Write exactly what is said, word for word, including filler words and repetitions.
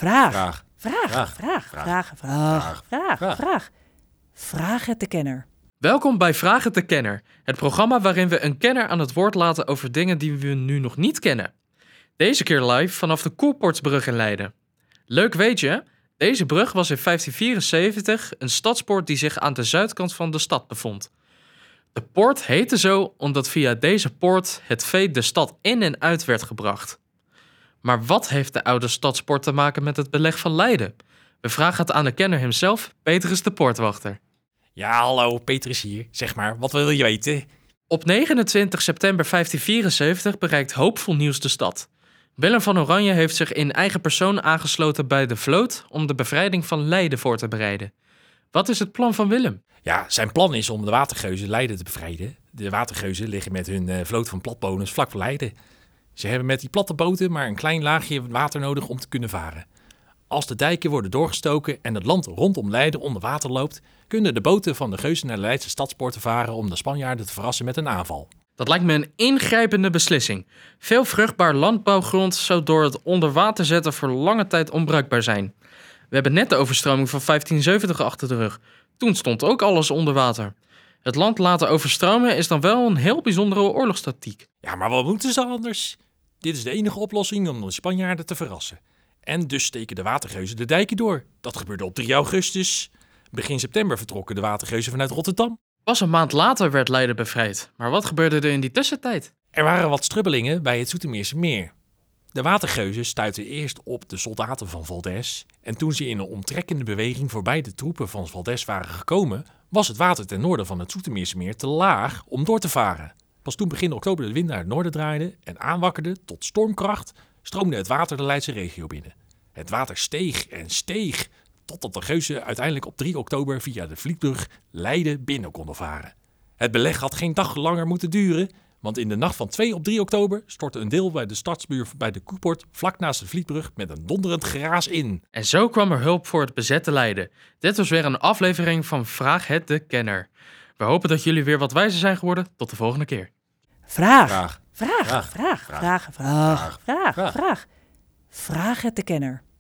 Vraag. Vraag. Vraag. Vraag. Vraag. Vraag. Vraag. Vraag. Vraag. Vraag. Vraag. Vraag. Vraag het de kenner. Welkom bij Vraag het de Kenner, het programma waarin we een kenner aan het woord laten over dingen die we nu nog niet kennen. Deze keer live vanaf de Koerportsbrug in Leiden. Leuk weet je, deze brug was in vijftien vierenzeventig een stadspoort die zich aan de zuidkant van de stad bevond. De poort heette zo omdat via deze poort het vee de stad in en uit werd gebracht. Maar wat heeft de oude stadspoort te maken met het beleg van Leiden? We vragen het aan de kenner hemzelf, Petrus de Poortwachter. Ja, hallo, Petrus hier. Zeg maar, wat wil je weten? Op negenentwintig september vijftien vierenzeventig bereikt hoopvol nieuws de stad. Willem van Oranje heeft zich in eigen persoon aangesloten bij de vloot om de bevrijding van Leiden voor te bereiden. Wat is het plan van Willem? Ja, zijn plan is om de watergeuzen Leiden te bevrijden. De watergeuzen liggen met hun uh, vloot van platboners vlak voor Leiden. Ze hebben met die platte boten maar een klein laagje water nodig om te kunnen varen. Als de dijken worden doorgestoken en het land rondom Leiden onder water loopt, kunnen de boten van de geuzen naar de Leidse stadspoorten varen om de Spanjaarden te verrassen met een aanval. Dat lijkt me een ingrijpende beslissing. Veel vruchtbaar landbouwgrond zou door het onder water zetten voor lange tijd onbruikbaar zijn. We hebben net de overstroming van vijftienzeventig achter de rug. Toen stond ook alles onder water. Het land laten overstromen is dan wel een heel bijzondere oorlogstactiek. Ja, maar wat moeten ze anders? Dit is de enige oplossing om de Spanjaarden te verrassen. En dus steken de watergeuzen de dijken door. Dat gebeurde op drie augustus. Begin september vertrokken de watergeuzen vanuit Rotterdam. Pas een maand later werd Leiden bevrijd. Maar wat gebeurde er in die tussentijd? Er waren wat strubbelingen bij het Zoetermeerse meer. De watergeuzen stuitten eerst op de soldaten van Valdez. En toen ze in een omtrekkende beweging voorbij de troepen van Valdez waren gekomen, was het water ten noorden van het Zoetermeerse meer te laag om door te varen. Pas toen begin oktober de wind naar het noorden draaide en aanwakkerde tot stormkracht, stroomde het water de Leidse regio binnen. Het water steeg en steeg, totdat de geuzen uiteindelijk op drie oktober via de Vlietbrug Leiden binnen konden varen. Het beleg had geen dag langer moeten duren, want in de nacht van twee op drie oktober stortte een deel bij de stadsmuur bij de Koerpoort vlak naast de Vlietbrug met een donderend geraas in. En zo kwam er hulp voor het bezette Leiden. Dit was weer een aflevering van Vraag het de Kenner. We hopen dat jullie weer wat wijzer zijn geworden. Tot de volgende keer. Vraag. Vraag. Vraag. Vraag. Vraag. Vraag. Vraag. Vraag. Vraag. Vraag. Vraag. Vraag. Vraag het de kenner.